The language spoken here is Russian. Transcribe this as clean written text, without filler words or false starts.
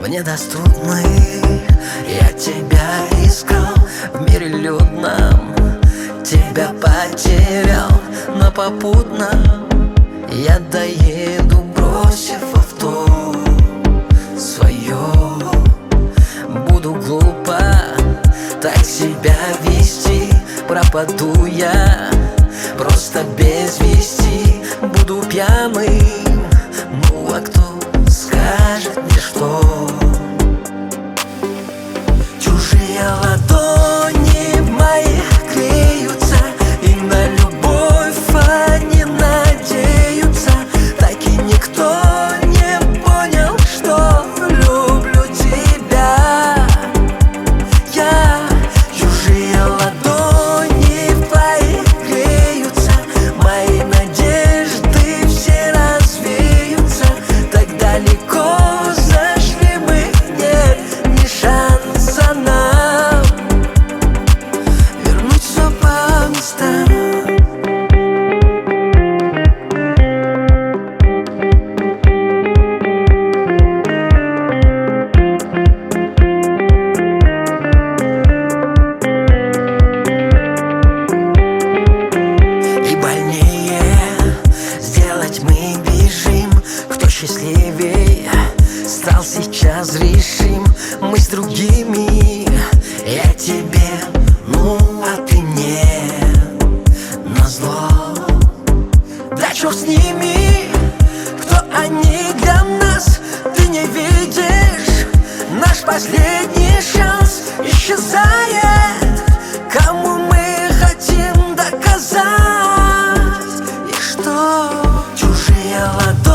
в недоступных. Я тебя искал в мире людном, тебя потерял, но попутно я доеду, бросив авто свое. Буду глупо так себя вести, пропаду я просто без вести. Буду пьяным, ну а кто скажет мне что? Чужие ладони в моих греются и на любовь они надеются. Так и никто не понял, что люблю тебя я. Чужие ладони в твоих греются, мои надежды все развеются. Так далеко зашли мы, нет ни шанса нам вернуть все по местам. Мы бежим, кто счастливее стал сейчас решим. Мы с другими, я тебе, ну а ты мне назло. Да черт с ними, кто они для нас, ты не видишь. Наш последний шанс исчезает, кому мы хотим доказать. И что? Чужие ладони